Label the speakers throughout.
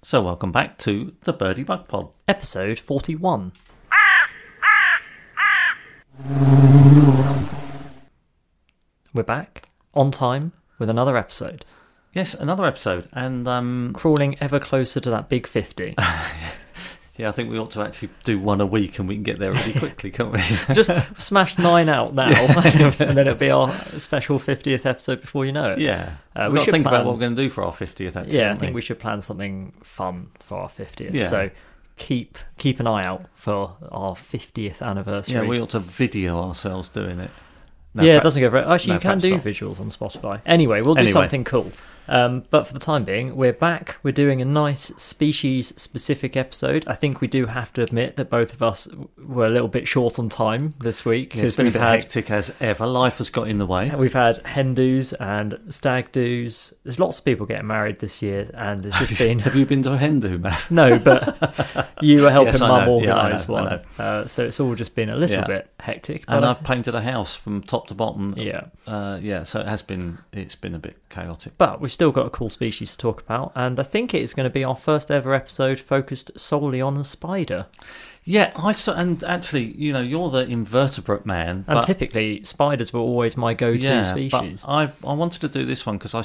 Speaker 1: So welcome back to the Birdie Bug Pod.
Speaker 2: Episode 41. We're back, on time, with another episode.
Speaker 1: Yes, another episode. And
Speaker 2: crawling ever closer to that big 50.
Speaker 1: yeah, I think we ought to actually do one a week and we can get there really quickly, can't we?
Speaker 2: Just smash 9 out now, and then it'll be our special 50th episode before you know it.
Speaker 1: Yeah.
Speaker 2: We
Speaker 1: should
Speaker 2: should
Speaker 1: think
Speaker 2: plan...
Speaker 1: about what we're going to do for our 50th, actually.
Speaker 2: Yeah, I think we should plan something fun for our 50th.
Speaker 1: Yeah.
Speaker 2: So keep an eye out for our 50th anniversary.
Speaker 1: Yeah, we ought to video ourselves doing it. No,
Speaker 2: it doesn't go very... Actually,
Speaker 1: no,
Speaker 2: you can do
Speaker 1: perhaps not.
Speaker 2: visuals on Spotify. Anyway, we'll do something cool. But for the time being, we're back. We're doing a nice species-specific episode. I think we do have to admit that both of us were a little bit short on time this week.
Speaker 1: It's been a bit hectic as ever. Life has got in the way.
Speaker 2: We've had hen do's and stag do's. There's lots of people getting married this year, and there's just been...
Speaker 1: Have you been to a hen do, Matt?
Speaker 2: No, but you were helping Mum organise
Speaker 1: one.
Speaker 2: I so it's all just been a little bit hectic. But
Speaker 1: And I've painted a house from top to bottom.
Speaker 2: Yeah.
Speaker 1: So it's been a bit chaotic.
Speaker 2: But we've still got a cool species to talk about, and I think it is going to be our first ever episode focused solely on a spider.
Speaker 1: Yeah, and actually, you're the invertebrate man.
Speaker 2: And typically, spiders were always my go-to species.
Speaker 1: But I wanted to do this one because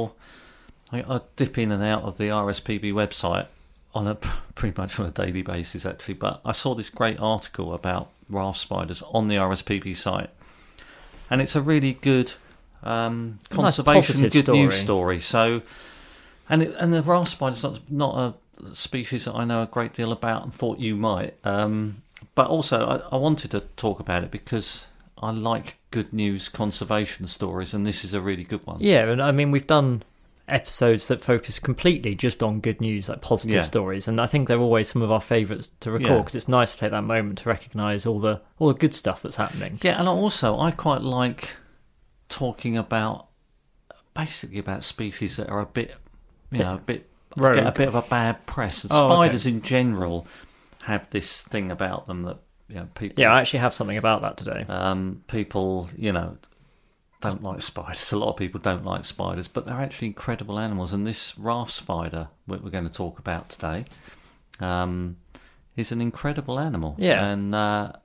Speaker 1: I dip in and out of the RSPB website pretty much on a daily basis, actually. But I saw this great article about raft spiders on the RSPB site, and it's a really good conservation good news story. So, and the raft spider's not a species that I know a great deal about and thought you might. But also, I wanted to talk about it because I like good news conservation stories, and this is a really good one.
Speaker 2: Yeah, and I mean, we've done episodes that focus completely just on good news, like positive stories, and I think they're always some of our favourites to record because it's nice to take that moment to recognise all the good stuff that's happening.
Speaker 1: Yeah, and I quite like talking about species that are a bit rogue. Get a bit of a bad press. And spiders in general have this thing about them that people.
Speaker 2: Yeah, I actually have something about that today.
Speaker 1: People don't like spiders. A lot of people don't like spiders, but they're actually incredible animals. And this raft spider we're going to talk about today is an incredible animal.
Speaker 2: Yeah,
Speaker 1: and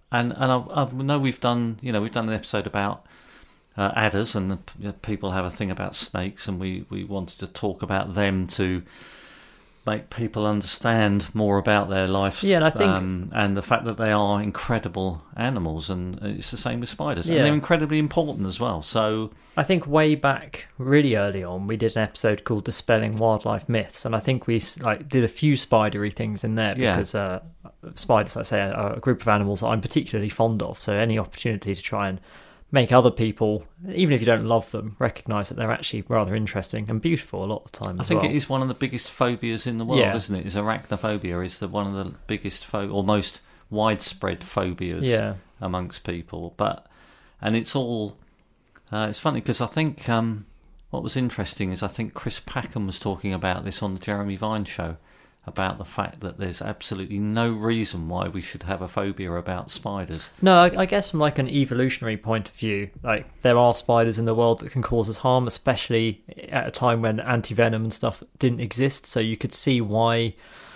Speaker 1: I know we've done an episode about adders, and people have a thing about snakes, and we wanted to talk about them to make people understand more about their life.
Speaker 2: Yeah, and I think
Speaker 1: and the fact that they are incredible animals, and it's the same with spiders,
Speaker 2: yeah.
Speaker 1: And they're incredibly important as well. So
Speaker 2: I think way back really early on, we did an episode called Dispelling Wildlife Myths, and I think we did a few spidery things in there because spiders, I say, are a group of animals that I'm particularly fond of. So any opportunity to try and make other people, even if you don't love them, recognise that they're actually rather interesting and beautiful a lot of the time.
Speaker 1: I think it is one of the biggest phobias in the world, isn't it? Is arachnophobia is one of the biggest or most widespread phobias amongst people. And it's all it's funny because I think what was interesting is I think Chris Packham was talking about this on the Jeremy Vine show, about the fact that there's absolutely no reason why we should have a phobia about spiders.
Speaker 2: No, I guess from an evolutionary point of view, there are spiders in the world that can cause us harm, especially at a time when anti-venom and stuff didn't exist. So you could see why,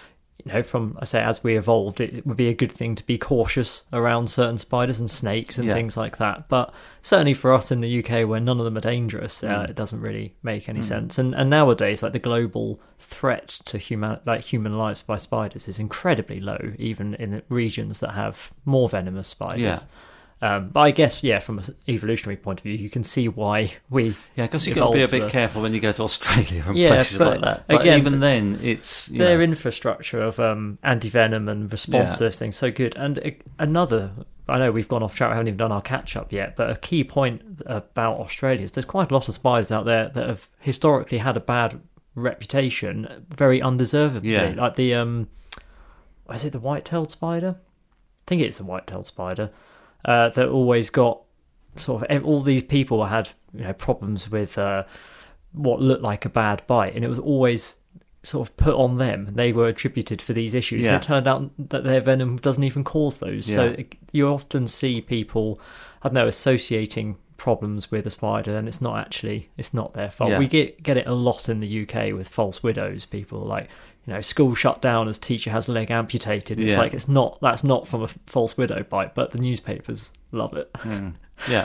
Speaker 2: as we evolved, it would be a good thing to be cautious around certain spiders and snakes and things like that. But certainly for us in the UK, where none of them are dangerous, it doesn't really make any sense. And nowadays, the global threat to human lives by spiders is incredibly low, even in regions that have more venomous spiders.
Speaker 1: Yeah.
Speaker 2: But I guess, from an evolutionary point of view, you can see why we...
Speaker 1: Yeah, because you've got to be a bit careful when you go to Australia and places like that. But
Speaker 2: again,
Speaker 1: even then, it's...
Speaker 2: Their infrastructure of anti-venom and response to this thing so good. And another... I know we've gone off track, we haven't even done our catch-up yet, but a key point about Australia is there's quite a lot of spiders out there that have historically had a bad reputation, very undeservedly.
Speaker 1: Yeah.
Speaker 2: Like the... is it the white-tailed spider? I think it's the white-tailed spider. That always got all these people had problems with what looked like a bad bite, and it was always put on them. They were attributed for these issues, and it turned out that their venom doesn't even cause those. So you often see people, associating problems with a spider, and it's not their fault. We get it a lot in the UK with false widows. People school shut down as teacher has leg amputated. It's
Speaker 1: Yeah.
Speaker 2: like that's not from a false widow bite, but the newspapers love it.
Speaker 1: Yeah.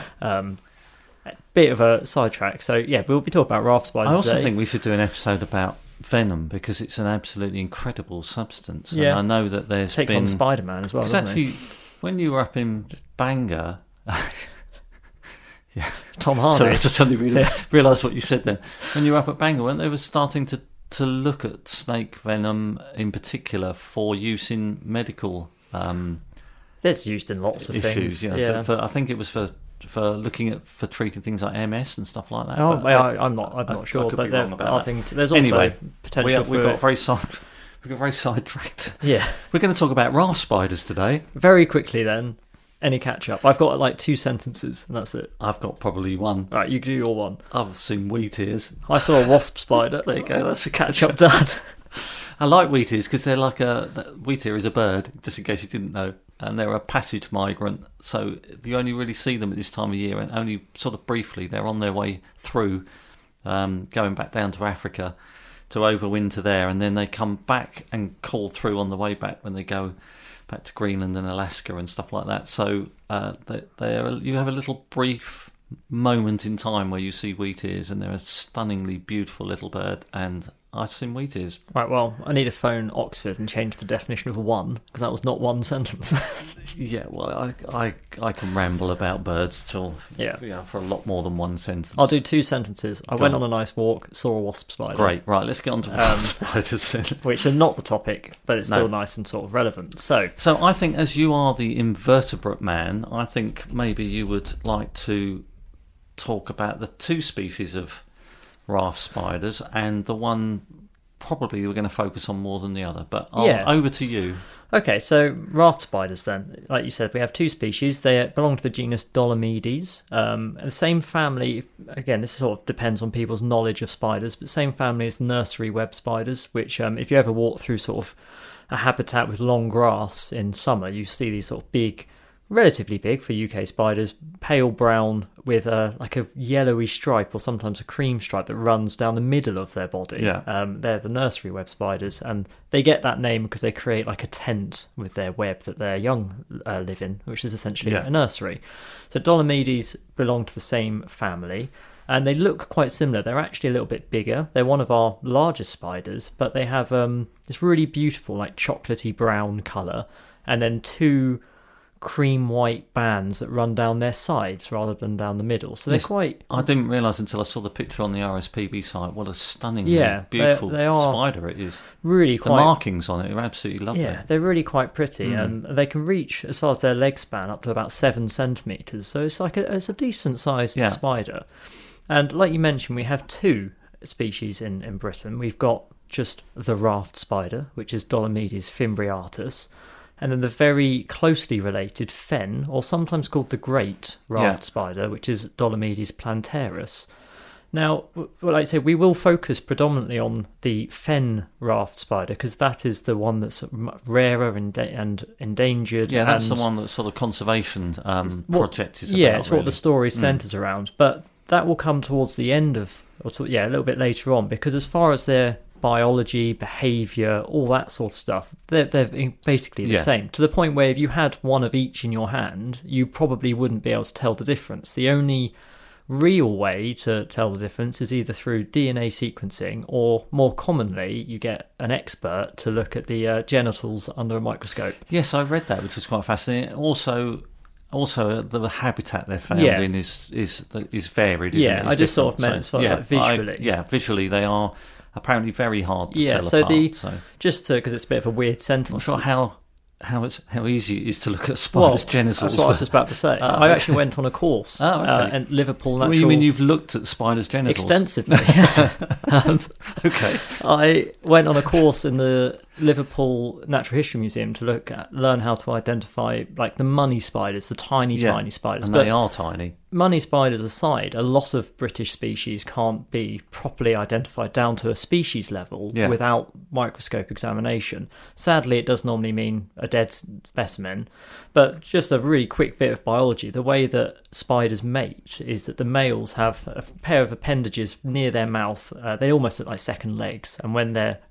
Speaker 2: Bit of a sidetrack. So yeah, we'll be talking about raft spiders
Speaker 1: I also
Speaker 2: today.
Speaker 1: think we should do an episode about venom because it's an absolutely incredible substance. And
Speaker 2: Yeah.
Speaker 1: I know that there's
Speaker 2: Takes
Speaker 1: been...
Speaker 2: on Spider-Man as well,
Speaker 1: Because
Speaker 2: doesn't
Speaker 1: actually, when you were up in Bangor...
Speaker 2: he? Tom Hardy.
Speaker 1: Sorry, I just suddenly realised what you said then. When you were up at Bangor, weren't they were starting to look at snake venom in particular for use in medical
Speaker 2: That's used in lots of
Speaker 1: issues?
Speaker 2: things.
Speaker 1: Yeah. I think it was for looking at for treating things like MS and stuff like that.
Speaker 2: Oh,
Speaker 1: But
Speaker 2: I'm not sure,
Speaker 1: could
Speaker 2: but
Speaker 1: be
Speaker 2: there
Speaker 1: wrong about
Speaker 2: are
Speaker 1: that.
Speaker 2: things. There's also
Speaker 1: Anyway,
Speaker 2: potential
Speaker 1: we
Speaker 2: for
Speaker 1: got very sidetracked.
Speaker 2: yeah.
Speaker 1: We're going to talk about raft spiders today.
Speaker 2: Very quickly then, any catch up? I've got like 2 sentences, and that's it.
Speaker 1: I've got probably one.
Speaker 2: Right, you do your one.
Speaker 1: I've seen wheat ears.
Speaker 2: I saw a wasp spider.
Speaker 1: There you go. That's a catch
Speaker 2: Catch up done.
Speaker 1: I like wheat ears because they're like wheat ear is a bird, just in case you didn't know, and they're a passage migrant. So you only really see them at this time of year, and only sort of briefly. They're on their way through, going back down to Africa to overwinter there, and then they come back and call through on the way back when they go back to Greenland and Alaska and stuff like that. So you have a little brief moment in time where you see wheat ears, and they're a stunningly beautiful little bird, and I've seen wheat ears.
Speaker 2: Right, well, I need to phone Oxford and change the definition of one, because that was not one sentence.
Speaker 1: Yeah, well, I can ramble about birds till for a lot more than one sentence.
Speaker 2: I'll do 2 sentences. I
Speaker 1: Go
Speaker 2: went
Speaker 1: on.
Speaker 2: on a nice walk, saw a wasp spider.
Speaker 1: Great, right, let's get on to raft spiders then.
Speaker 2: Which are not the topic, but it's
Speaker 1: No.
Speaker 2: still nice and sort of relevant. So,
Speaker 1: So I think as you are the invertebrate man, I think maybe you would like to talk about the 2 species of raft spiders and the one probably we're going to focus on more than the other. But over to you.
Speaker 2: okay, so raft spiders then. Like you said, we have 2 species. They belong to the genus Dolomedes. The same family, again, this sort of depends on people's knowledge of spiders, but same family as the nursery web spiders, which if you ever walk through sort of a habitat with long grass in summer, you see these sort of big, relatively big for UK spiders, pale brown with like a yellowy stripe or sometimes a cream stripe that runs down the middle of their body.
Speaker 1: Yeah.
Speaker 2: They're the nursery web spiders, and they get that name because they create like a tent with their web that their young live in, which is essentially a nursery. So Dolomedes belong to the same family, and they look quite similar. They're actually a little bit bigger. They're one of our largest spiders, but they have this really beautiful like chocolatey brown colour, and then 2 cream white bands that run down their sides rather than down the middle. So they're quite...
Speaker 1: I didn't realise until I saw the picture on the RSPB site what a stunningly beautiful
Speaker 2: they are
Speaker 1: spider it is.
Speaker 2: really
Speaker 1: The
Speaker 2: quite...
Speaker 1: markings on it are absolutely lovely.
Speaker 2: Yeah, they're really quite pretty, and they can reach, as far as their leg span, up to about 7 centimetres. So it's like it's a decent sized spider. And like you mentioned, we have 2 species in Britain. We've got just the raft spider, which is Dolomedes fimbriatus, and then the very closely related fen, or sometimes called the great raft spider, which is Dolomedes plantaris. Now, like I say, we will focus predominantly on the fen raft spider because that is the one that's rarer and endangered.
Speaker 1: Yeah, that's
Speaker 2: and
Speaker 1: the one that sort of conservation project is about.
Speaker 2: Yeah, it's
Speaker 1: really.
Speaker 2: what the story centres around. But that will come towards the end of, a little bit later on, because as far as their biology, behaviour, all that sort of stuff, they're basically the same. To the point where if you had one of each in your hand, you probably wouldn't be able to tell the difference. The only real way to tell the difference is either through DNA sequencing, or more commonly you get an expert to look at the genitals under a microscope.
Speaker 1: Yes, I read that, which was quite fascinating. Also the habitat they're found in is varied, isn't it?
Speaker 2: I just sort of meant visually.
Speaker 1: Visually they are apparently very hard to tell
Speaker 2: so
Speaker 1: apart.
Speaker 2: Just because it's a bit of a weird sentence.
Speaker 1: I'm not sure how easy it is to look at a spider's genitals.
Speaker 2: That's what I was just about to say. I actually went on a course at Liverpool Natural...
Speaker 1: What do you mean you've looked at spiders' genitals?
Speaker 2: Extensively.
Speaker 1: Okay.
Speaker 2: I went on a course in the Liverpool Natural History Museum to learn how to identify like the money spiders, the tiny spiders.
Speaker 1: And they are tiny.
Speaker 2: Money spiders aside, a lot of British species can't be properly identified down to a species level without microscope examination. Sadly, it does normally mean a dead specimen. But just a really quick bit of biology, the way that spiders mate is that the males have a pair of appendages near their mouth. They almost look like second legs, and when they're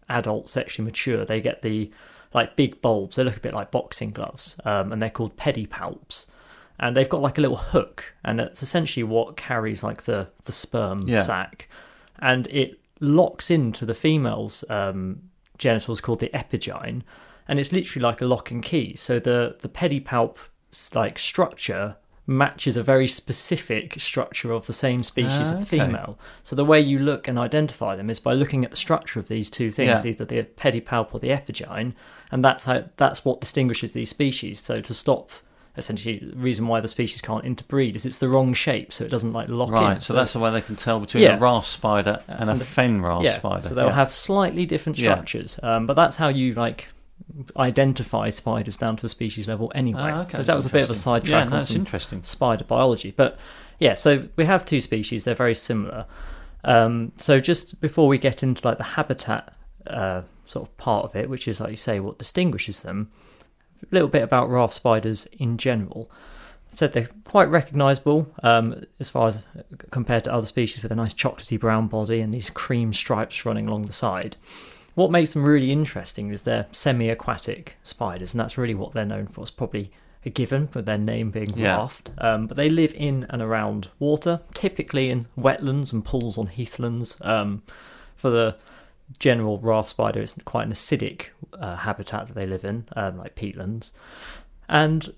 Speaker 2: adult, sexually mature, they get the like big bulbs. They look a bit like boxing gloves, and they're called pedipalps. And they've got like a little hook, and it's essentially what carries like the sperm sac, and it locks into the female's genitals called the epigyne, and it's literally like a lock and key. So the pedipalp like structure matches a very specific structure of the same species of the female. So the way you look and identify them is by looking at the structure of these two things, either the pedipalp or the epigyne, and that's what distinguishes these species. So to stop, essentially, the reason why the species can't interbreed is it's the wrong shape, so it doesn't like lock in.
Speaker 1: Right, so that's the way they can tell between a raft spider and a fen raft spider.
Speaker 2: So they'll have slightly different structures, but that's how you like identify spiders down to a species level anyway. So that was a bit of a sidetrack.
Speaker 1: Yeah, that's interesting.
Speaker 2: Spider biology, but yeah, so we have two species. They're very similar. So just before we get into like the habitat sort of part of it, which is like you say what distinguishes them, a little bit about raft spiders in general. I said they're quite recognisable as far as compared to other species with a nice chocolatey brown body and these cream stripes running along the side. What makes them really interesting is they're semi-aquatic spiders, and that's really what they're known for. It's probably a given with their name being raft. But they live in and around water, typically in wetlands and pools on heathlands. For the general raft spider, it's quite an acidic habitat that they live in, like peatlands. And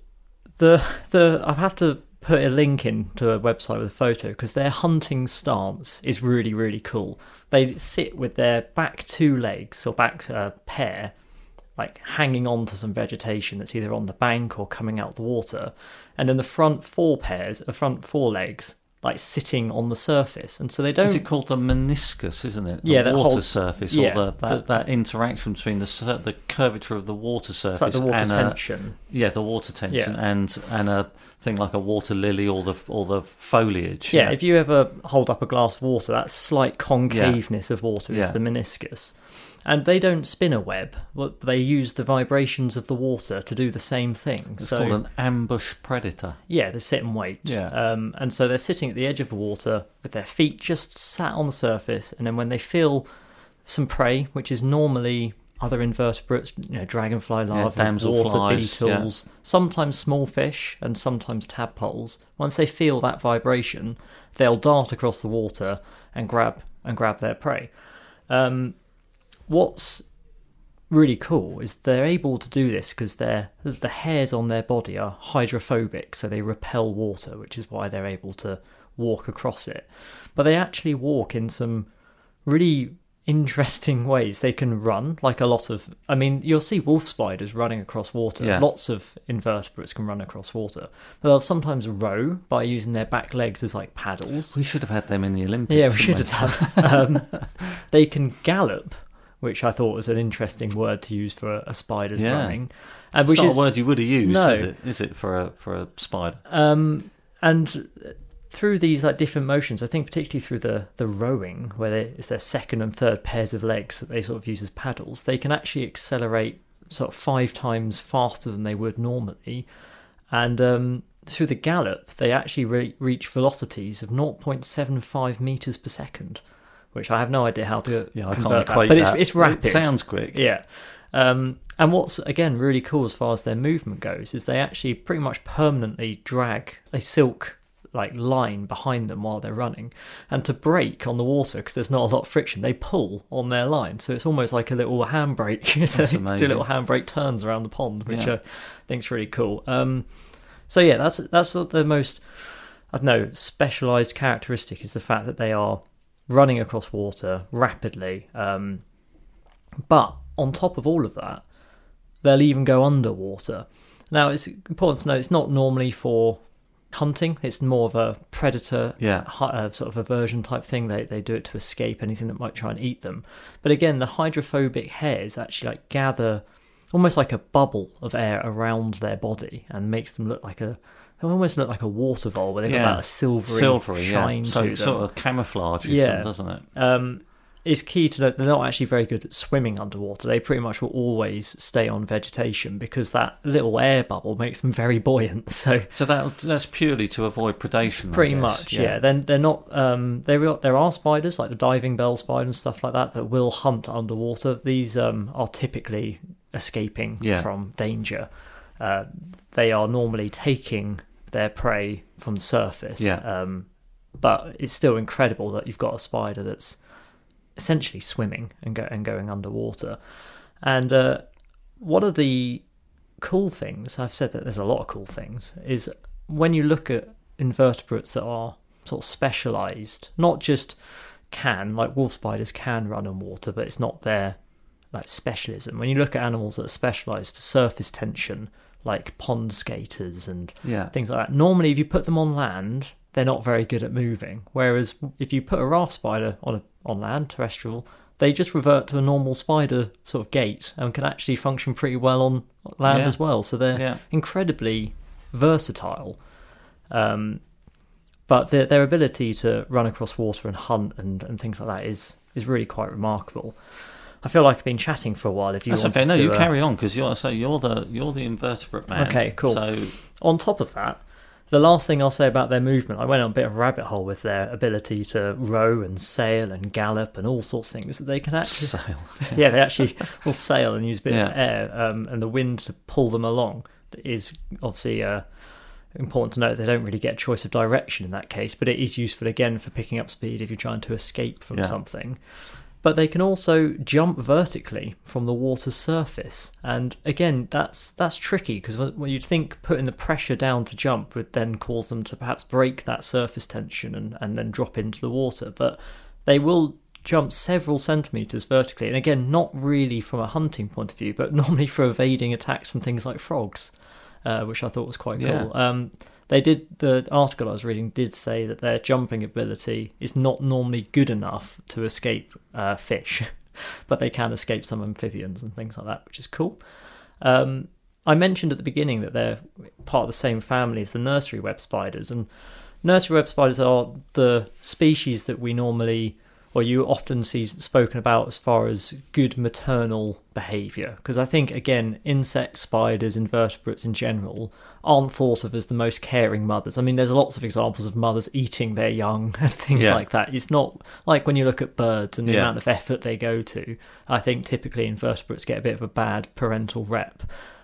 Speaker 2: I have to put a link in to a website with a photo because their hunting stance is really, really cool. They sit with their back two legs or back pair like hanging on to some vegetation that's either on the bank or coming out the water, and then the front four legs like sitting on the surface, and so they don't.
Speaker 1: Is it called the meniscus? Isn't it?
Speaker 2: The
Speaker 1: water surface, or that interaction between the curvature of the water surface,
Speaker 2: it's like the water tension.
Speaker 1: The water tension, and a thing like a water lily or the foliage.
Speaker 2: Yeah, if you ever hold up a glass of water, that slight concaveness of water is the meniscus. And they don't spin a web, but they use the vibrations of the water to do the same thing.
Speaker 1: It's called an ambush predator.
Speaker 2: Yeah, they sit and wait.
Speaker 1: Yeah.
Speaker 2: And so they're sitting at the edge of the water with their feet just sat on the surface, and then when they feel some prey, which is normally other invertebrates, dragonfly larvae, water beetles, sometimes small fish, and sometimes tadpoles, once they feel that vibration, they'll dart across the water and grab their prey. What's really cool is they're able to do this because the hairs on their body are hydrophobic, so they repel water, which is why they're able to walk across it. But they actually walk in some really interesting ways. They can run like a lot of... I mean, you'll see wolf spiders running across water.
Speaker 1: Yeah.
Speaker 2: Lots of invertebrates can run across water. But they'll sometimes row by using their back legs as like paddles.
Speaker 1: We should have had them in the Olympics.
Speaker 2: Yeah, we should have done. They can gallop, which I thought was an interesting word to use for a spider's running. And
Speaker 1: it's not a word you would have used,
Speaker 2: no.
Speaker 1: is it, for a spider?
Speaker 2: And through these like different motions, I think particularly through the rowing, where it's their second and third pairs of legs that they sort of use as paddles, they can actually accelerate sort of 5 times faster than they would normally. And through the gallop, they actually reach velocities of 0.75 meters per second, which I have no idea how to
Speaker 1: I can't
Speaker 2: convert
Speaker 1: equate
Speaker 2: that. But
Speaker 1: that.
Speaker 2: It's rapid.
Speaker 1: It sounds quick.
Speaker 2: Yeah. And what's, again, really cool as far as their movement goes is they actually pretty much permanently drag a silk like line behind them while they're running, and to brake on the water because there's not a lot of friction, they pull on their line, so it's almost like a little handbrake. So they do little handbrake turns around the pond, which I think's really cool. So yeah, that's the most, I don't know, specialised characteristic is the fact that they are running across water rapidly, but on top of all of that, they'll even go underwater. Now it's important to know it's not normally for hunting, it's more of a predator sort of aversion type thing. They do it to escape anything that might try and eat them. But again, the hydrophobic hairs actually like gather almost like a bubble of air around their body and makes them look like they almost look like a water vole, where they've got that silvery shine
Speaker 1: so
Speaker 2: to
Speaker 1: it
Speaker 2: them.
Speaker 1: sort of camouflages them, doesn't it?
Speaker 2: it's key to note they're not actually very good at swimming underwater. They pretty much will always stay on vegetation because that little air bubble makes them very buoyant. So
Speaker 1: that's purely to avoid predation.
Speaker 2: Pretty much, yeah. Then they're not. There are spiders like the diving bell spider and stuff like that will hunt underwater. These are typically escaping from danger. They are normally taking their prey from the surface. But it's still incredible that you've got a spider that's essentially swimming and going underwater. And one of the cool things, I've said that there's a lot of cool things, is when you look at invertebrates that are sort of specialised, not just like wolf spiders can run on water, but it's not their like specialism. When you look at animals that are specialised to surface tension, like pond skaters and things like that, normally if you put them on land, they're not very good at moving. Whereas if you put a raft spider on land, terrestrial, they just revert to a normal spider sort of gait and can actually function pretty well on land as well. So they're incredibly versatile. But their ability to run across water and hunt and things like that is really quite remarkable. I feel like I've been chatting for a while. If you
Speaker 1: That's okay. No, you carry on because you're the invertebrate man.
Speaker 2: Okay, cool.
Speaker 1: So
Speaker 2: on top of that, the last thing I'll say about their movement, I went on a bit of a rabbit hole with their ability to row and sail and gallop and all sorts of things that they can actually
Speaker 1: sail.
Speaker 2: They actually will sail and use a bit of air and the wind to pull them along. Is obviously important to note they don't really get a choice of direction in that case, but it is useful again for picking up speed if you're trying to escape from something. But they can also jump vertically from the water's surface. And again, that's tricky because when you'd think putting the pressure down to jump would then cause them to perhaps break that surface tension and then drop into the water. But they will jump several centimetres vertically. And again, not really from a hunting point of view, but normally for evading attacks from things like frogs, which I thought was quite cool. The article I was reading did say that their jumping ability is not normally good enough to escape fish, but they can escape some amphibians and things like that, which is cool. I mentioned at the beginning that they're part of the same family as the nursery web spiders, and nursery web spiders are the species that we normally, or you often see spoken about as far as good maternal behaviour. Because I think, again, insects, spiders, invertebrates in general aren't thought of as the most caring mothers. I mean, there's lots of examples of mothers eating their young and things like that. It's not like when you look at birds and the amount of effort they go to. I think typically invertebrates get a bit of a bad parental rep.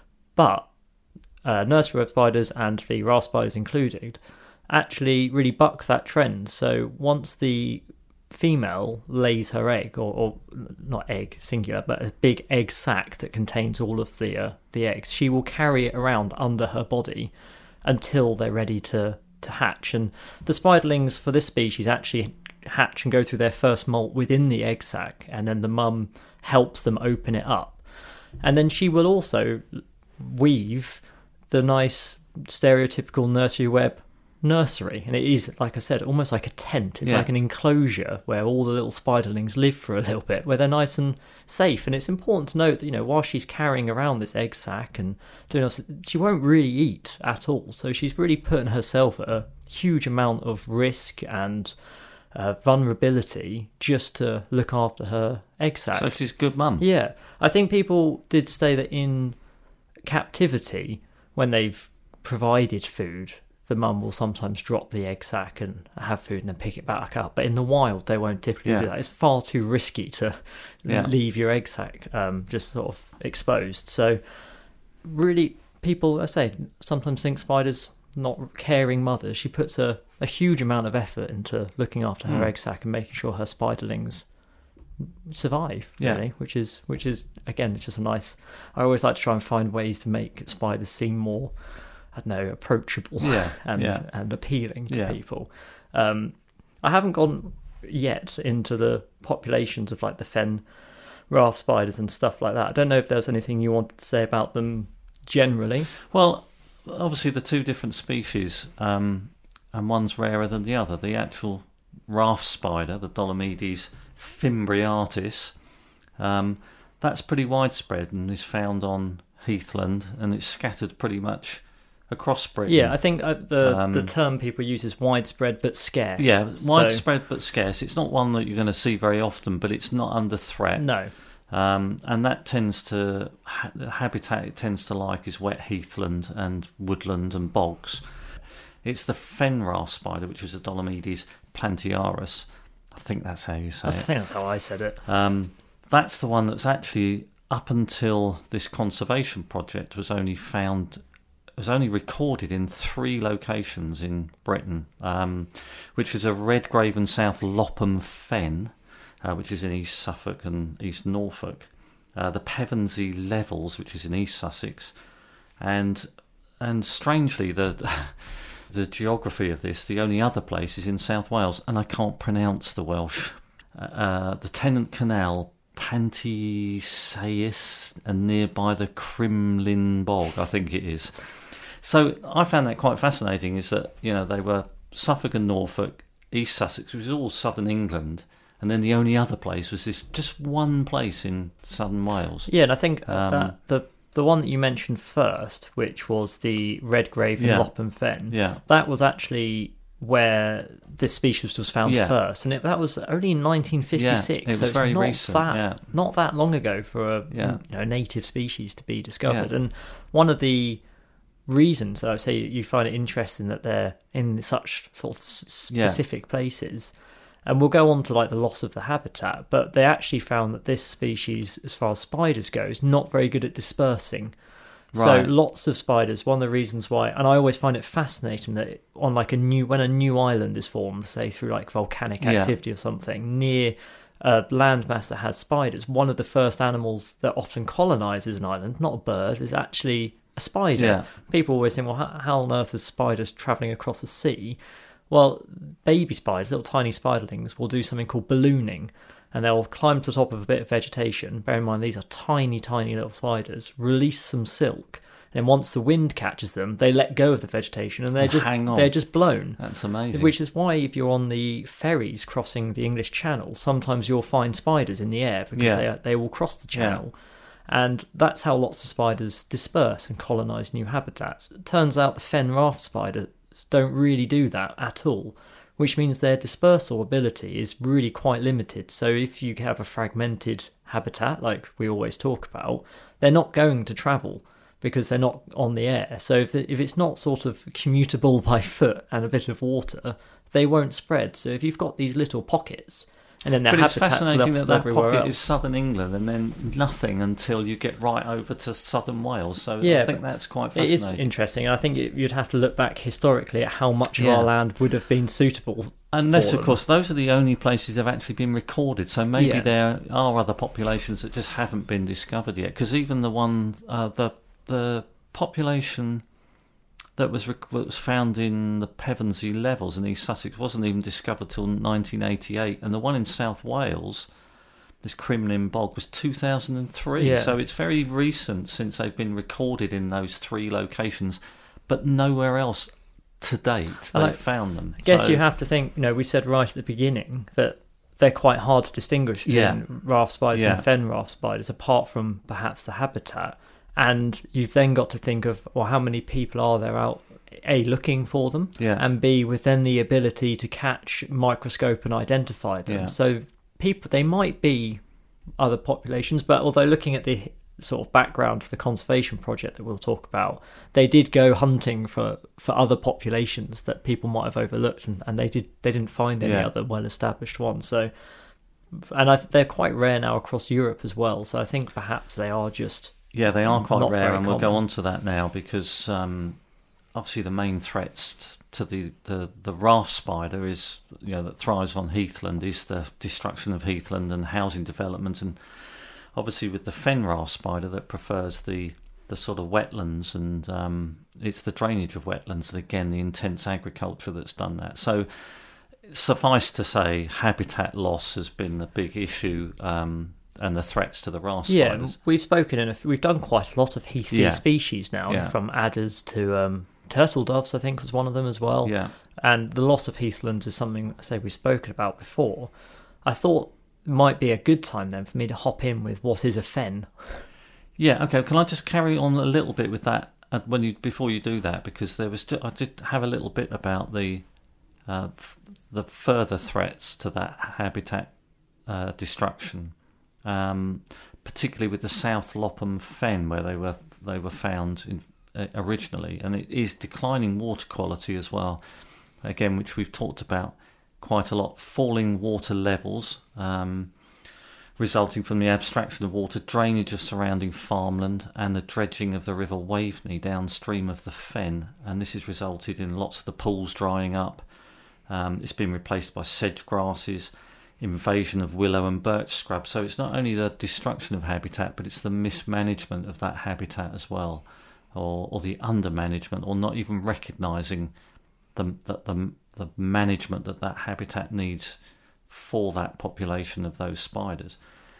Speaker 2: But nursery web spiders, and the raft spiders included, actually really buck that trend. So once the female lays her egg, or not egg singular, but a big egg sac that contains all of the eggs, she will carry it around under her body until they're ready to hatch. And the spiderlings for this species actually hatch and go through their first molt within the egg sac, and then the mum helps them open it up. And then she will also weave the nice stereotypical nursery web nursery, and it is, like I said, almost like a tent. It's like an enclosure where all the little spiderlings live for a little bit, where they're nice and safe. And it's important to note that, while she's carrying around this egg sac and doing all, she won't really eat at all, so she's really putting herself at a huge amount of risk and vulnerability just to look after her egg sac.
Speaker 1: So she's a good mum.
Speaker 2: Yeah, I think people did say that in captivity, when they've provided food, the mum will sometimes drop the egg sac and have food and then pick it back up. But in the wild, they won't typically do that. It's far too risky to leave your egg sac just sort of exposed. So really, people, I say, sometimes think spiders not caring mothers. She puts a huge amount of effort into looking after her egg sac and making sure her spiderlings survive, really, which is again, it's just a nice. I always like to try and find ways to make spiders seem more, I don't know, approachable and appealing to people. I haven't gone yet into the populations of like the fen raft spiders and stuff like that. I don't know if there's anything you wanted to say about them generally.
Speaker 1: Well, obviously the two different species, and one's rarer than the other. The actual raft spider, the Dolomedes fimbriatus, that's pretty widespread and is found on heathland, and it's scattered pretty much across Britain.
Speaker 2: Yeah, I think the term people use is widespread but scarce.
Speaker 1: Yeah, widespread but scarce. It's not one that you're going to see very often, but it's not under threat.
Speaker 2: No.
Speaker 1: And that tends to the habitat it tends to like is wet heathland and woodland and bogs. It's the fen raft spider, which was a Dolomedes plantiaris. I think that's how you say it.
Speaker 2: I think that's how I said it.
Speaker 1: That's the one that's actually, up until this conservation project, was only recorded in 3 locations in Britain, which is a Redgrave and South Lopham fen, which is in East Suffolk and East Norfolk, the Pevensey Levels, which is in East Sussex, and strangely the geography of this, the only other place is in South Wales, and I can't pronounce the Welsh. The Tennant Canal, Pantysaeus, and nearby the Crimlin Bog, I think it is. So I found that quite fascinating, is that, they were Suffolk and Norfolk, East Sussex, which was all southern England, and then the only other place was this just one place in southern Wales.
Speaker 2: Yeah, and I think that the one that you mentioned first, which was the Redgrave and Lopham fen, that was actually where this species was found first, and that was only in 1956.
Speaker 1: It was
Speaker 2: so
Speaker 1: very
Speaker 2: it's not
Speaker 1: recent.
Speaker 2: Not that long ago for a native species to be discovered. And one of the reasons I would say you find it interesting that they're in such sort of specific places. And we'll go on to like the loss of the habitat, but they actually found that this species, as far as spiders go, is not very good at dispersing. Right. So lots of spiders. One of the reasons why, and I always find it fascinating that on like when a new island is formed, say through like volcanic activity or something, near a landmass that has spiders, one of the first animals that often colonises an island, not a bird, is actually a spider. Yeah. People always think, well, how on earth is spiders travelling across the sea? Well, baby spiders, little tiny spiderlings, will do something called ballooning, and they'll climb to the top of a bit of vegetation. Bear in mind, these are tiny, tiny little spiders, release some silk, and then once the wind catches them, they let go of the vegetation, and they're just blown.
Speaker 1: That's amazing.
Speaker 2: Which is why if you're on the ferries crossing the English Channel, sometimes you'll find spiders in the air, because they will cross the channel. Yeah. And that's how lots of spiders disperse and colonise new habitats. It turns out the fen raft spider don't really do that at all, which means their dispersal ability is really quite limited. So if you have a fragmented habitat, like we always talk about, they're not going to travel because they're not on the air. So if it's not sort of commutable by foot and a bit of water, they won't spread. So if you've got these little pockets, and then
Speaker 1: but it's fascinating that pocket is southern England and then nothing until you get right over to southern Wales. So I think that's quite fascinating. It is
Speaker 2: interesting, and I think you'd have to look back historically at how much of our land would have been suitable.
Speaker 1: Unless, of course, those are the only places that have actually been recorded. So maybe there are other populations that just haven't been discovered yet. Because even the one, the population that was found in the Pevensey Levels in East Sussex wasn't even discovered till 1988, and the one in South Wales, this Crimlin Bog, was 2003. Yeah. So it's very recent since they've been recorded in those 3 locations, but nowhere else to date they've found them.
Speaker 2: I guess you have to think, we said right at the beginning that they're quite hard to distinguish between raft spiders and fen raft spiders, apart from perhaps the habitat. And you've then got to think of, well, how many people are there out, A, looking for them, and B, with then the ability to catch, microscope and identify them. Yeah. So they might be other populations, but although looking at the sort of background to the conservation project that we'll talk about, they did go hunting for other populations that people might have overlooked, and they didn't find any other well-established ones. So, and they're quite rare now across Europe as well, so I think perhaps they are just... Yeah, they are quite rare, and we'll go on to that now, because obviously the main threats to the raft spider is, that thrives on heathland, is the destruction of heathland and housing development, and obviously with the fen raft spider that prefers the sort of wetlands, and it's the drainage of wetlands, and again the intense agriculture that's done that. So suffice to say, habitat loss has been the big issue. And the threats to the raft spiders. Yeah, we've done quite a lot of heathy species now, from adders to turtle doves, I think was one of them as well. Yeah. And the loss of heathlands is something, we've spoken about before. I thought it might be a good time then for me to hop in with what is a fen.
Speaker 1: Yeah, okay. Can I just carry on a little bit with that before you do that, because I did have a little bit about the further threats to that habitat destruction, particularly with the South Lopham Fen, where they were found originally, and it is declining water quality as well. Again, which we've talked about quite a lot. Falling water levels, resulting from the abstraction of water, drainage of surrounding farmland, and the dredging of the River Waveney downstream of the fen, and this has resulted in lots of the pools drying up. It's been replaced by sedge grasses, invasion of willow and birch scrub. So it's not only the destruction of habitat, but it's the mismanagement of that habitat as well, or the undermanagement, or not even recognising the management that habitat needs for that population of those spiders.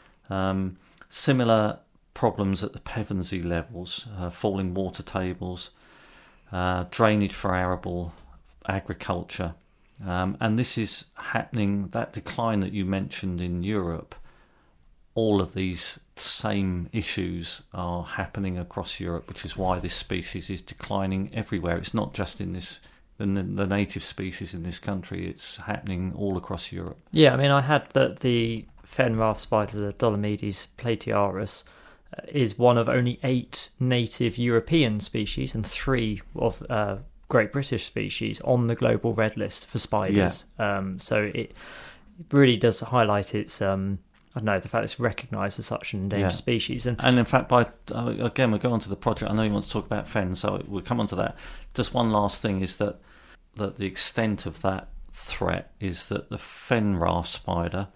Speaker 1: Similar problems at the Pevensey levels, falling water tables, drainage for arable agriculture, and this is happening, that decline that you mentioned in Europe. All of these same issues are happening across Europe, which is why this species is declining everywhere. It's not just in the native species in this country, it's happening all across Europe.
Speaker 2: Yeah, I mean, I had that the fen raft spider, the Dolomedes platearis, is one of only 8 native European species and 3 of Great British species on the global red list for spiders. So it really does highlight its I don't know, the fact it's recognised as such an endangered species. And
Speaker 1: in fact, again, we'll go on to the project. I know you want to talk about fen, so we'll come on to that. Just one last thing is that the extent of that threat is that the fen raft spider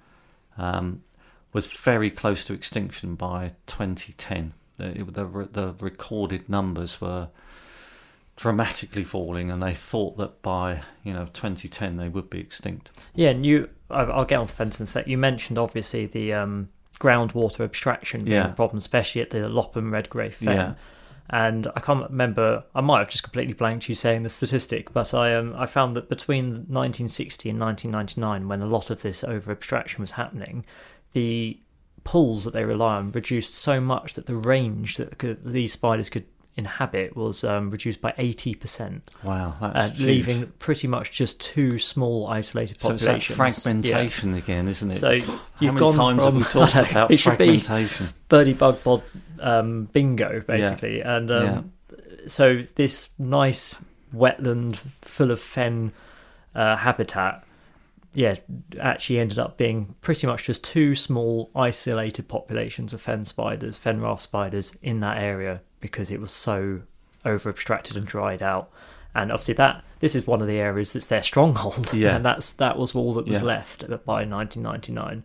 Speaker 1: was very close to extinction by 2010. The recorded numbers were dramatically falling, and they thought that by 2010 they would be extinct.
Speaker 2: Yeah, and I'll get on the fence in a sec. You mentioned obviously the groundwater abstraction being a problem, especially at the Lopham red-grey fen.
Speaker 1: Yeah.
Speaker 2: And I can't remember, I might have just completely blanked you saying the statistic, but I found that between 1960 and 1999, when a lot of this over-abstraction was happening, the pools that they rely on reduced so much that the range that these spiders could inhabit was reduced by 80%.
Speaker 1: Wow, that's huge.
Speaker 2: Leaving pretty much just 2 small isolated populations.
Speaker 1: So it's that fragmentation again, isn't it?
Speaker 2: So
Speaker 1: How
Speaker 2: you've
Speaker 1: many
Speaker 2: gone
Speaker 1: times
Speaker 2: from,
Speaker 1: have we talked about fragmentation?
Speaker 2: Birdie bug bod bingo, basically. And so this nice wetland full of fen habitat actually ended up being pretty much just 2 small isolated populations of fen raft spiders in that area, because it was so over abstracted and dried out. And obviously this is one of the areas that's their stronghold, and that was all that was left by 1999.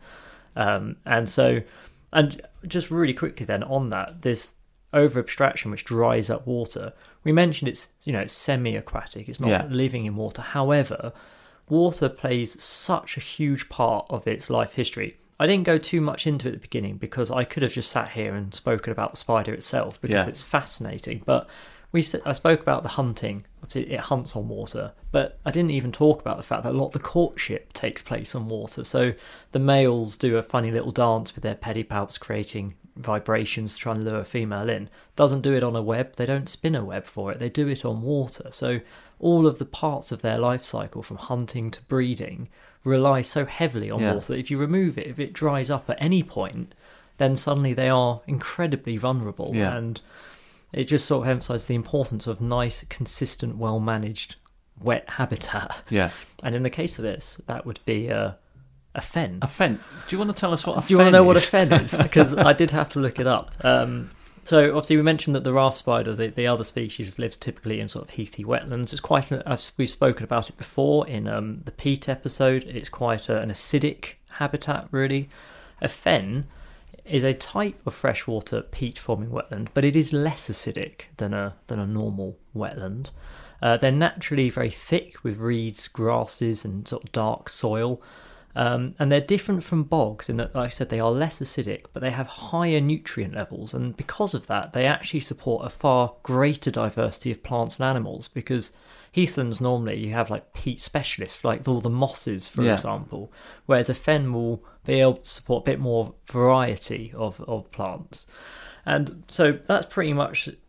Speaker 2: And just really quickly then on that, this over abstraction which dries up water, we mentioned it's semi-aquatic, it's not living in water. However, water plays such a huge part of its life history. I didn't go too much into it at the beginning because I could have just sat here and spoken about the spider itself, because it's fascinating. But I spoke about the hunting. Obviously, it hunts on water, but I didn't even talk about the fact that a lot of the courtship takes place on water. So the males do a funny little dance with their pedipalps, creating vibrations to try and lure a female in. Doesn't do it on a web. They don't spin a web for it. They do it on water. So all of the parts of their life cycle, from hunting to breeding, rely so heavily on water that if you remove it, if it dries up at any point, then suddenly they are incredibly vulnerable. And it just sort of emphasises the importance of nice, consistent, well-managed wet habitat. And in the case of this, that would be a fen. A fen.
Speaker 1: Do you want to tell us what a fen is?
Speaker 2: Do you want to know what a fen is? Because I did have to look it up. So obviously we mentioned that the raft spider, the other species, lives typically in sort of heathy wetlands. It's quite, we've spoken about it before in the peat episode. It's quite an acidic habitat, really. A fen is a type of freshwater peat-forming wetland, but it is less acidic than a normal wetland. They're naturally very thick with reeds, grasses, and sort of dark soil. And they're different from bogs in that, like I said, they are less acidic, but they have higher nutrient levels. And because of that, they actually support a far greater diversity of plants and animals, because heathlands, normally you have like peat specialists, like all the mosses, for example, whereas a fen will be able to support a bit more variety of plants. And so that's pretty much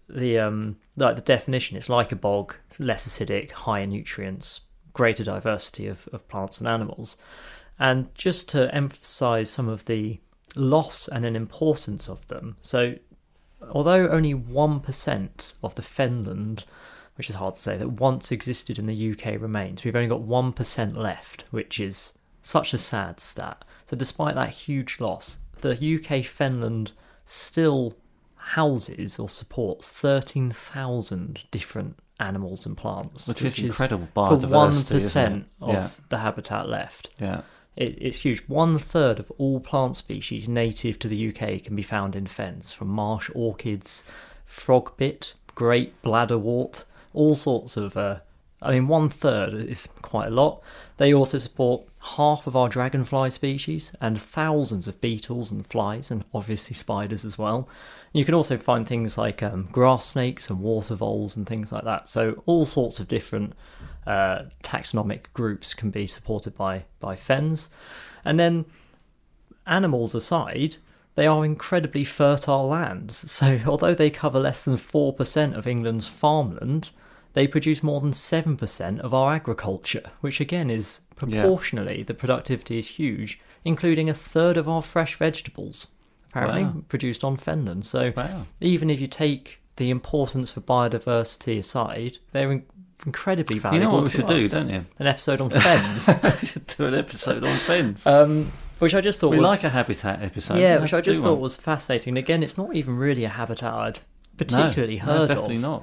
Speaker 2: the definition, it's like a bog, it's less acidic, higher nutrients, greater diversity of plants and animals. And just to emphasize some of the loss and an importance of them. So although only 1% of the fenland, which is hard to say, that once existed in the UK remains, we've only got 1% left, which is such a sad stat. So despite that huge loss, the UK fenland still houses or supports 13,000 different animals and plants,
Speaker 1: which is incredible
Speaker 2: for
Speaker 1: biodiversity,
Speaker 2: 1% of the habitat left.
Speaker 1: Yeah.
Speaker 2: It's huge. 1/3 of all plant species native to the UK can be found in fens, from marsh orchids, frogbit, great bladderwort, all sorts of... 1/3 is quite a lot. They also support half of our dragonfly species and thousands of beetles and flies, and obviously spiders as well. You can also find things like grass snakes and water voles and things like that. So all sorts of different taxonomic groups can be supported by fens. And then, animals aside, they are incredibly fertile lands. So although they cover less than 4% of England's farmland, they produce more than 7% of our agriculture, which again is proportionally, the productivity is huge, including 1/3 of our fresh vegetables, apparently, produced on fenland. So even if you take the importance for biodiversity aside, they're incredibly valuable.
Speaker 1: You know what we should
Speaker 2: us.
Speaker 1: do, don't you?
Speaker 2: An episode on fens.
Speaker 1: We should do an episode on fens.
Speaker 2: Which I just thought
Speaker 1: we
Speaker 2: was...
Speaker 1: like a habitat episode.
Speaker 2: Yeah, which I just thought was fascinating. And again, it's not even really a habitat I'd particularly heard of.
Speaker 1: Definitely not.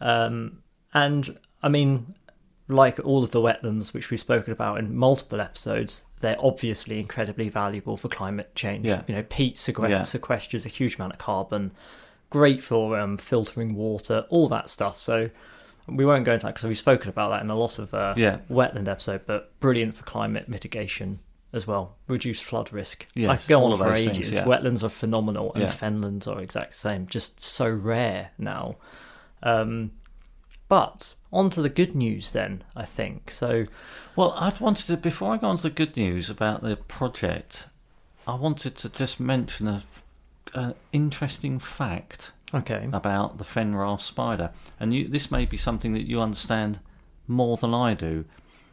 Speaker 2: And I mean, like all of the wetlands which we've spoken about in multiple episodes, they're obviously incredibly valuable for climate change.
Speaker 1: Yeah.
Speaker 2: You know, peat sequesters a huge amount of carbon, great for filtering water, all that stuff. So we won't go into that because we've spoken about that in a lot of wetland episode, but brilliant for climate mitigation as well. Reduce flood risk.
Speaker 1: Yes,
Speaker 2: I could go
Speaker 1: all
Speaker 2: on
Speaker 1: of
Speaker 2: for
Speaker 1: those
Speaker 2: ages.
Speaker 1: things, yeah.
Speaker 2: Wetlands are phenomenal and fenlands are exact same. Just so rare now. But on to the good news then, I think. So,
Speaker 1: well, before I go on to the good news about the project, I wanted to just mention an interesting fact about the fen raft spider. And this may be something that you understand more than I do.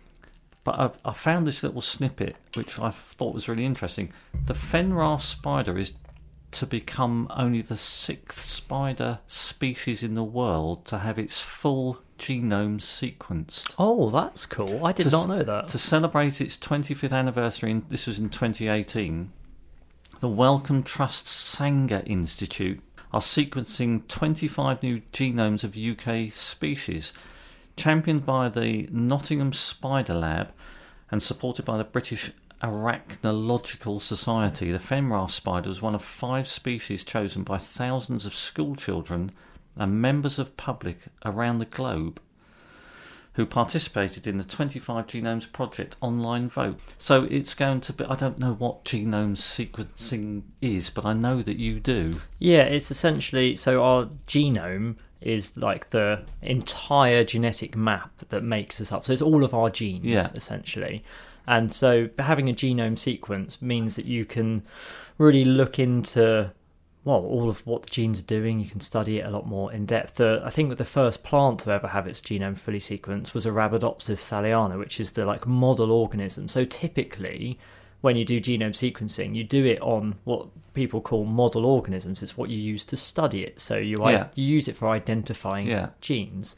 Speaker 1: But I found this little snippet, which I thought was really interesting. The fen raft spider is to become only the 6th spider species in the world to have its full genome sequenced.
Speaker 2: Oh, that's cool. I did not know that.
Speaker 1: To celebrate its 25th anniversary, this was in 2018, the Wellcome Trust's Sanger Institute are sequencing 25 new genomes of UK species, championed by the Nottingham Spider Lab and supported by the British Arachnological Society. The fen raft spider was one of 5 species chosen by thousands of school children and members of public around the globe who participated in the 25 Genomes Project online vote. So it's going to be... I don't know what genome sequencing is, but I know that you do.
Speaker 2: Yeah, it's essentially... So our genome is like the entire genetic map that makes us up. So it's all of our genes, essentially. And so having a genome sequence means that you can really look into, all of what the genes are doing. You can study it a lot more in depth. I think that the first plant to ever have its genome fully sequenced was Arabidopsis thaliana, which is the model organism. So typically, when you do genome sequencing, you do it on what people call model organisms. It's what you use to study it. So you use it for identifying genes.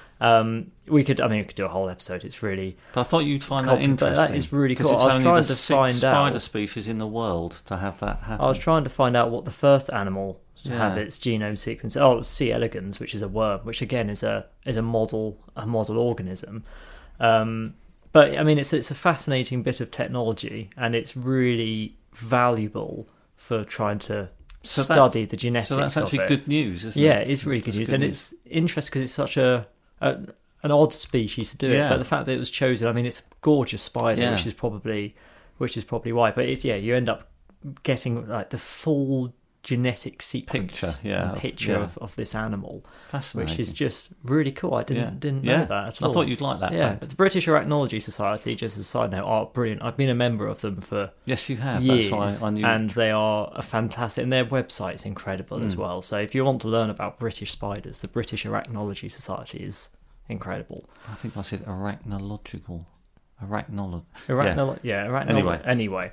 Speaker 2: We could do a whole episode. It's really...
Speaker 1: But I thought you'd find that interesting.
Speaker 2: That is really cool.
Speaker 1: Because it's only the 6th spider
Speaker 2: out,
Speaker 1: species in the world to have that happen.
Speaker 2: I was trying to find out what the first animal to have its genome sequence. Oh, it was C. elegans, which is a worm, which again is a model organism. But I mean, it's a fascinating bit of technology, and it's really valuable for trying to study the genetics of it.
Speaker 1: So that's actually good news, isn't it?
Speaker 2: Yeah, it's really good news, and it's interesting because it's such an odd species to do it, but the fact that it was chosen, I mean, it's a gorgeous spider, which is probably why. But it's you end up getting the full genetic sequence picture of this animal, which is just really cool. I didn't know that at all.
Speaker 1: I thought you'd like that.
Speaker 2: Yeah, the British Arachnology Society, just as a side note, are brilliant. I've been a member of them for
Speaker 1: you have
Speaker 2: years,
Speaker 1: that's why I knew.
Speaker 2: And they are a fantastic, and their website's incredible as well. So if you want to learn about British spiders, the British Arachnology Society is incredible.
Speaker 1: I think I said arachnological.
Speaker 2: Anyway.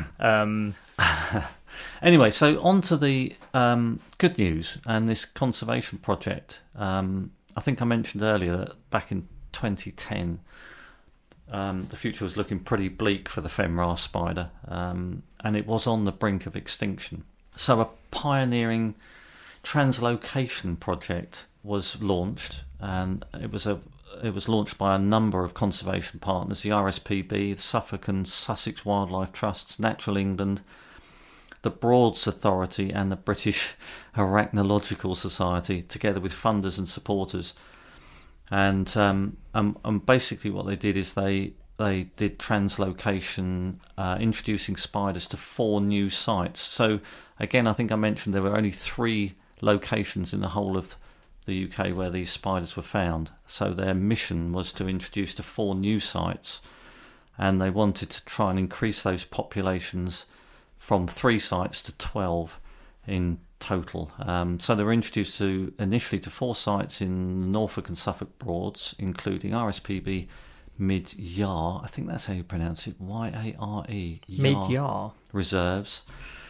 Speaker 1: Anyway, so on to the good news and this conservation project. I think I mentioned earlier that back in 2010, the future was looking pretty bleak for the fen raft spider, and it was on the brink of extinction. So a pioneering translocation project was launched, and it was launched by a number of conservation partners: the RSPB, the Suffolk and Sussex Wildlife Trusts, Natural England, the Broads Authority, and the British Arachnological Society, together with funders and supporters. And basically what they did is they did translocation, introducing spiders to 4 new sites. So again, I think I mentioned there were only 3 locations in the whole of the UK where these spiders were found. So their mission was to introduce to 4 new sites, and they wanted to try and increase those populations from 3 sites to 12 in total. So they were introduced initially to 4 sites in Norfolk and Suffolk Broads, including RSPB Mid-Yare, I think that's how you pronounce it, Yare,
Speaker 2: Mid-Yare
Speaker 1: reserves,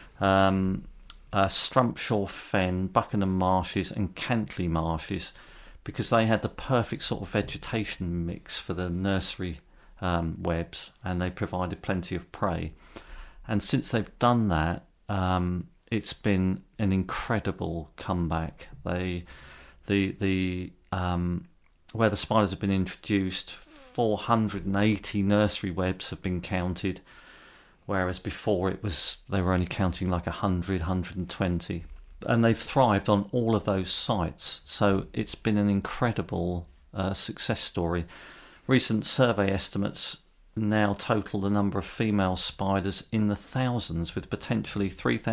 Speaker 1: Strumpshaw Fen, Buckingham Marshes and Cantley Marshes, because they had the perfect sort of vegetation mix for the nursery webs, and they provided plenty of prey. And since they've done that, it's been an incredible comeback. Where the spiders have been introduced, 480 nursery webs have been counted, whereas before they were only counting like 100, 120. And they've thrived on all of those sites. So it's been an incredible success story. Recent survey estimates now total the number of female spiders in the thousands, with potentially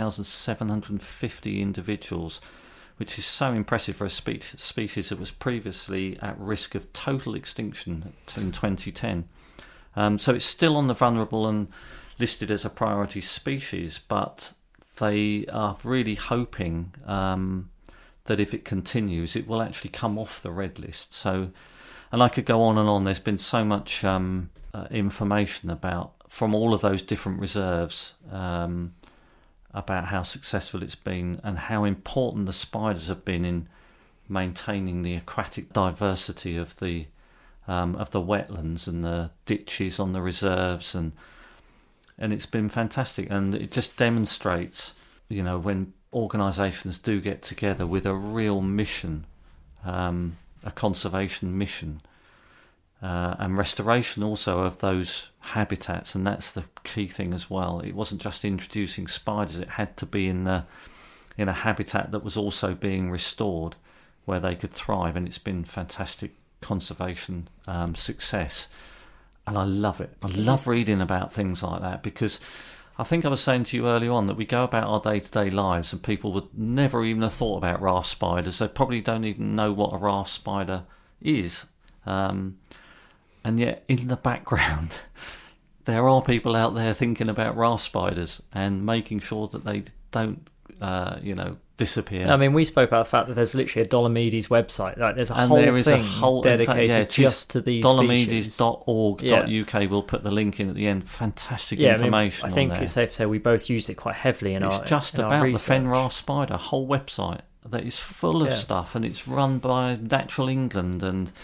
Speaker 1: 3,750 individuals, which is so impressive for a species that was previously at risk of total extinction in 2010. So it's still on the vulnerable and listed as a priority species, but they are really hoping that if it continues, it will actually come off the red list. So, and I could go on and on. There's been so much information from all of those different reserves about how successful it's been and how important the spiders have been in maintaining the aquatic diversity of the wetlands and the ditches on the reserves, and it's been fantastic. And it just demonstrates, when organisations do get together with a real mission, a conservation mission, and restoration also of those habitats, and that's the key thing as well. It wasn't just introducing spiders; it had to be in a habitat that was also being restored, where they could thrive. And it's been fantastic conservation success, and I love it. I love reading about things like that, because I think I was saying to you earlier on that we go about our day-to-day lives and people would never even have thought about raft spiders. They probably don't even know what a raft spider is. And yet, in the background, there are people out there thinking about raft spiders and making sure that they don't, disappear.
Speaker 2: I mean, we spoke about the fact that there's literally a Dolomides website. Like, there's a whole thing dedicated just to these species.
Speaker 1: Dolomides.org.uk. We'll put the link in at the end. Fantastic information.
Speaker 2: I think
Speaker 1: on there.
Speaker 2: It's safe to say we both used it quite heavily in
Speaker 1: it's
Speaker 2: our.
Speaker 1: It's just about the fen raft spider. A whole website that is full of stuff, and it's run by Natural England and.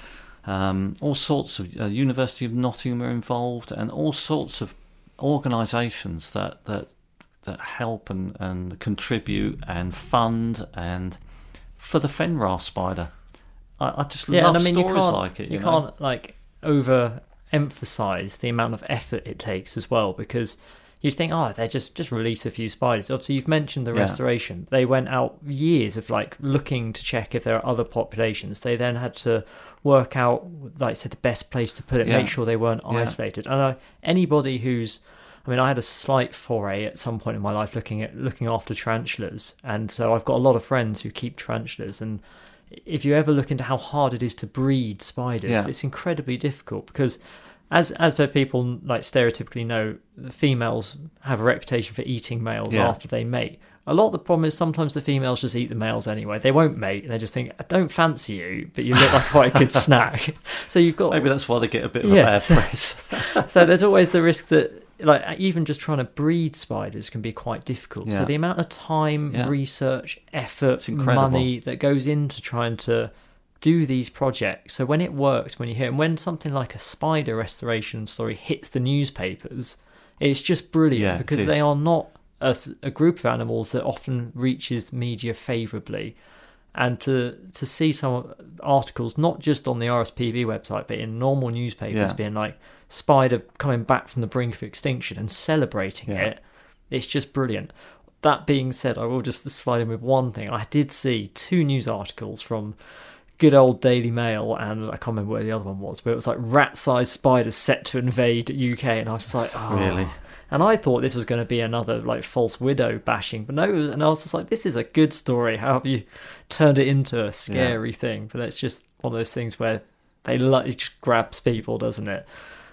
Speaker 1: All sorts of University of Nottingham are involved, and all sorts of organisations that help and contribute and fund and for the fen raft spider. I just love stories like it.
Speaker 2: You can't over emphasise the amount of effort it takes as well, because you'd think, they just release a few spiders. Obviously, you've mentioned the restoration. They went out years of looking to check if there are other populations. They then had to work out, like I said, the best place to put it, make sure they weren't isolated. And anybody who's, I mean, I had a slight foray at some point in my life looking after tarantulas, and so I've got a lot of friends who keep tarantulas. And if you ever look into how hard it is to breed spiders, it's incredibly difficult because, as per people like stereotypically know, the females have a reputation for eating males after they mate. A lot of the problem is sometimes the females just eat the males anyway. They won't mate. They just think, I don't fancy you, but you look like quite a good snack. So you've got...
Speaker 1: Maybe that's why they get a bit of a bad press.
Speaker 2: So there's always the risk that, like, even just trying to breed spiders can be quite difficult. So the amount of time, research, effort, money that goes into trying to do these projects. So when it works, when you hear, and when something like a spider restoration story hits the newspapers, it's just brilliant because they are not a group of animals that often reaches media favourably. And to see some articles, not just on the RSPB website, but in normal newspapers, being like, spider coming back from the brink of extinction and celebrating it, it's just brilliant. That being said, I will just slide in with one thing. I did see 2 news articles from good old Daily Mail, and I can't remember where the other one was, but it was like rat-sized spiders set to invade UK, and I was just like, oh.
Speaker 1: Really?
Speaker 2: And I thought this was going to be another like false widow bashing, but no. And I was just like, this is a good story. How have you turned it into a scary thing? But it's just one of those things where it just grabs people, doesn't it?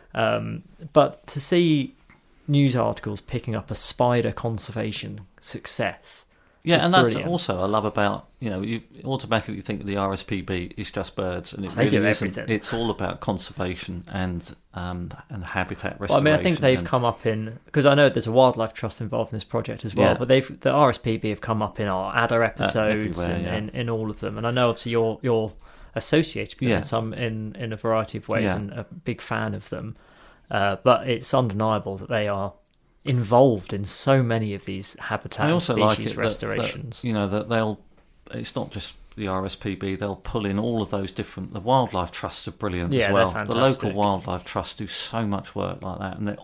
Speaker 2: But to see news articles picking up a spider conservation success.
Speaker 1: Yeah, and that's
Speaker 2: brilliant.
Speaker 1: also I love about, you automatically think of the RSPB is just birds, and it
Speaker 2: they
Speaker 1: really
Speaker 2: do
Speaker 1: isn't.
Speaker 2: everything.
Speaker 1: It's all about conservation and habitat restoration.
Speaker 2: Well, I mean, I think they've come up in, because I know there's a wildlife trust involved in this project as well, but the RSPB have come up in our Adder episodes and in all of them, and I know obviously you're associated with them in some in a variety of ways and a big fan of them, but it's undeniable that they are involved in so many of these habitat and species restorations.
Speaker 1: That they'll, it's not just the RSPB, they'll pull in all of those different, the wildlife trusts are brilliant as well. The local wildlife trusts do so much work like that, and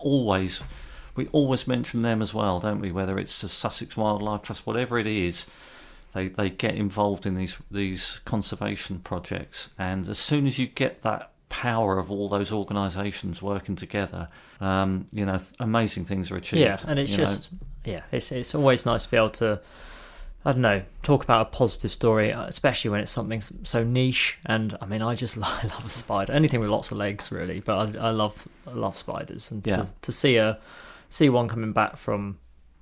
Speaker 1: we always mention them as well, don't we? Whether it's the Sussex Wildlife Trust, whatever it is, they get involved in these conservation projects, and as soon as you get that power of all those organisations working together, amazing things are achieved.
Speaker 2: Yeah, and it's it's always nice to be able to, I don't know, talk about a positive story, especially when it's something so niche. And I mean, I love a spider, anything with lots of legs, really. But I love spiders, and to see one coming back from,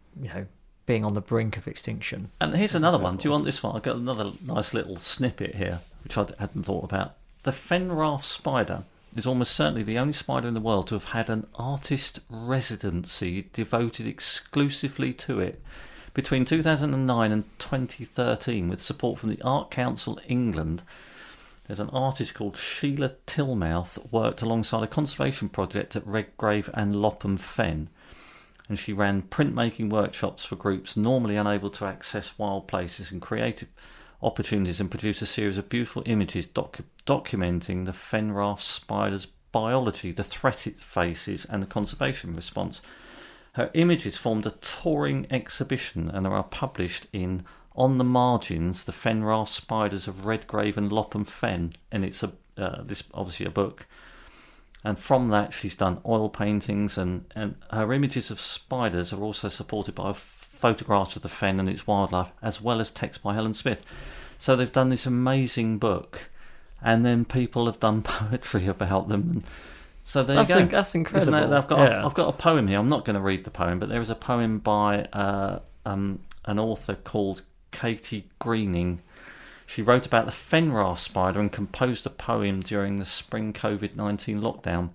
Speaker 2: being on the brink of extinction.
Speaker 1: And here's another one. Do you want this one? I've got another nice little snippet here, which I hadn't thought about. The Fenraft spider is almost certainly the only spider in the world to have had an artist residency devoted exclusively to it. Between 2009 and 2013, with support from the Art Council England, there's an artist called Sheila Tillmouth worked alongside a conservation project at Redgrave and Lopham Fen, and she ran printmaking workshops for groups normally unable to access wild places and creative opportunities, and produced a series of beautiful images documenting the Fenraft spider's biology, the threat it faces, and the conservation response. Her images formed a touring exhibition and are published in On the Margins, the Fenraft Spiders of Redgrave and Lopham Fen, and it's obviously a book. And from that, she's done oil paintings, and her images of spiders are also supported by photographs of the Fen and its wildlife, as well as text by Helen Smith. So they've done this amazing book, and then people have done poetry about them. And so there you go.
Speaker 2: That's incredible.
Speaker 1: I've got a poem here. I'm not going to read the poem, but there is a poem by an author called Katie Greening. She wrote about the Fenraft spider and composed a poem during the spring COVID-19 lockdown.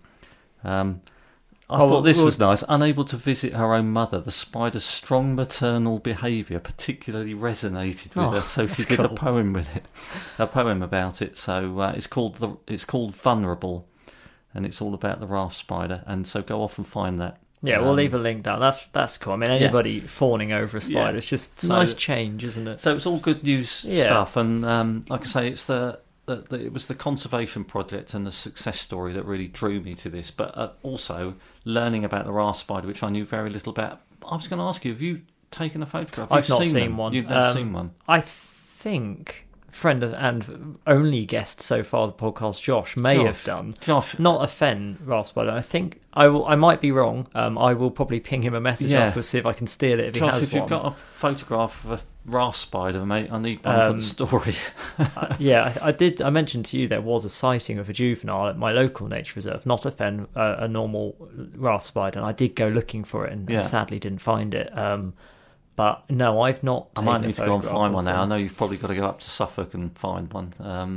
Speaker 1: I thought this was nice. Unable to visit her own mother, the spider's strong maternal behaviour particularly resonated with her, so she did a poem about it. So it's called Vulnerable, and it's all about the raft spider. And so go off and find that.
Speaker 2: Yeah, we'll leave a link down. That's cool. I mean, anybody fawning over a spider, it's just a nice change, isn't it?
Speaker 1: So it's all good news stuff, and like I say, it's it was the conservation project and the success story that really drew me to this, but also learning about the raft spider, which I knew very little about. I was going to ask you, have you taken a photograph?
Speaker 2: I've not seen one.
Speaker 1: You've never seen one?
Speaker 2: I think friend and only guest so far of the podcast, Josh, may have done.
Speaker 1: Josh,
Speaker 2: not a fen raft spider. I think I might be wrong. I will probably ping him a message after, see if I can steal it if
Speaker 1: Josh,
Speaker 2: he has
Speaker 1: if
Speaker 2: one.
Speaker 1: You've got a photograph of a raft spider, mate, I need one for the story.
Speaker 2: I did. I mentioned to you there was a sighting of a juvenile at my local nature reserve, not a fen, a normal raft spider, and I did go looking for it and sadly didn't find it. But no, I've not.
Speaker 1: I might need to go and find one now. I know you've probably got to go up to Suffolk and find one.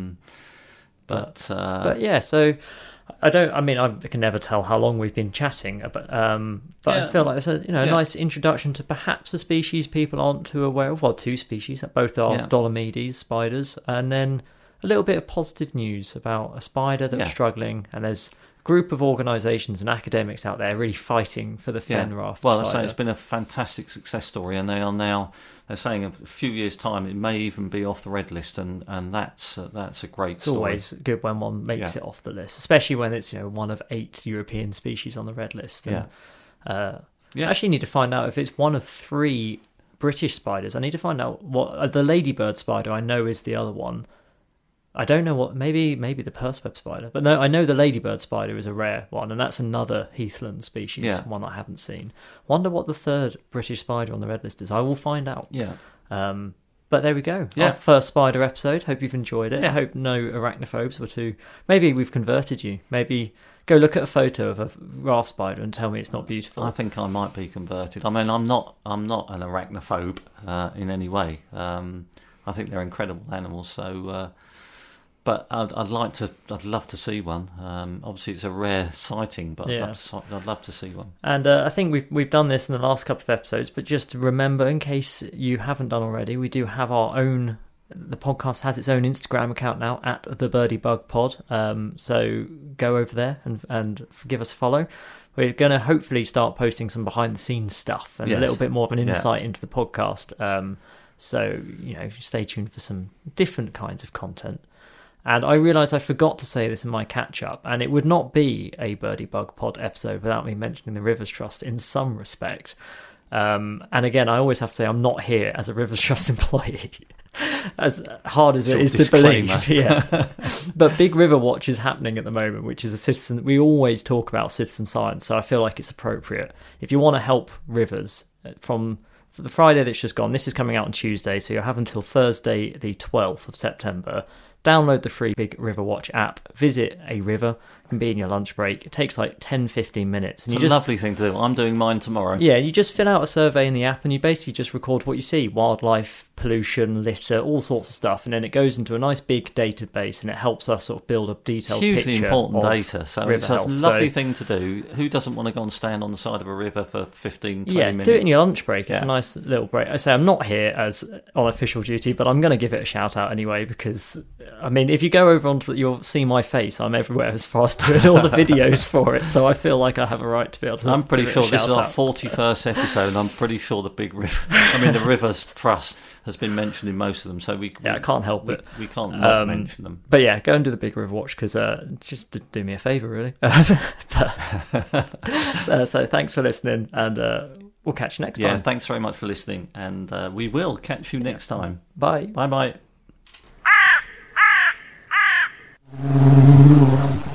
Speaker 1: But
Speaker 2: yeah, so I don't. I mean, I can never tell how long we've been chatting, but I feel like it's a nice introduction to perhaps a species people aren't too aware of. Well, two species, both are Dolomedes spiders, and then a little bit of positive news about a spider that's struggling, and there's group of organisations and academics out there really fighting for the fen raft
Speaker 1: spider.
Speaker 2: Well,
Speaker 1: it's been a fantastic success story, and they're saying a few years' time it may even be off the red list, and that's a great story.
Speaker 2: It's always good when one makes it off the list, especially when it's one of 8 European species on the red list. And, I actually need to find out if it's one of 3 British spiders. I need to find out what the ladybird spider I know is the other one. I don't know what, maybe the purseweb spider. But no, I know the ladybird spider is a rare one, and that's another heathland species, one I haven't seen. Wonder what the 3rd British spider on the red list is. I will find out.
Speaker 1: Yeah.
Speaker 2: But there we go. Our first spider episode. Hope you've enjoyed it. I hope no arachnophobes were too... Maybe we've converted you. Maybe go look at a photo of a raft spider and tell me it's not beautiful.
Speaker 1: I think I might be converted. I mean, I'm not an arachnophobe in any way. I think they're incredible animals, so... But I'd love to see one. Obviously, it's a rare sighting, but I'd love to see one. And
Speaker 2: I think we've done this in the last couple of episodes. But just remember, in case you haven't done already, we do have our own. The podcast has its own Instagram account now at the Birdie Bug Pod. So go over there and give us a follow. We're going to hopefully start posting some behind the scenes stuff and a little bit more of an insight into the podcast. So stay tuned for some different kinds of content. And I realised I forgot to say this in my catch-up, and it would not be a Birdie Bug Pod episode without me mentioning the Rivers Trust in some respect. And again, I always have to say I'm not here as a Rivers Trust employee, as hard as it is to believe. But Big River Watch is happening at the moment, which is a citizen... We always talk about citizen science, so I feel like it's appropriate. If you want to help rivers for the Friday that's just gone, this is coming out on Tuesday, so you'll have until Thursday the 12th of September. Download the free Big River Watch app, visit a river, it can be in your lunch break. It takes like 10-15 minutes. And
Speaker 1: it's a lovely thing to do. I'm doing mine tomorrow.
Speaker 2: Yeah, you just fill out a survey in the app and you basically just record what you see. Wildlife, pollution, litter, all sorts of stuff. And then it goes into a nice big database and it helps us sort of build a detailed picture.
Speaker 1: Hugely important data. So it's a lovely thing to do. Who doesn't want to go and stand on the side of a river for 15, 20 minutes?
Speaker 2: Yeah, do it in your lunch break. It's a nice little break. I say I'm not here as on official duty, but I'm going to give it a shout out anyway because, I mean, if you go over onto you'll see my face. I'm everywhere as far as doing all the videos for it, so I feel like I have a right to be able to.
Speaker 1: I'm pretty sure this is our 41st episode, and I'm pretty sure the the Rivers Trust has been mentioned in most of them. So I
Speaker 2: can't help it.
Speaker 1: We can't not mention them.
Speaker 2: But yeah, go and do the Big River Watch because just do me a favour, really. So thanks for listening, and we'll catch you next time.
Speaker 1: Yeah, thanks very much for listening, and we will catch you next time.
Speaker 2: Bye.
Speaker 1: Bye.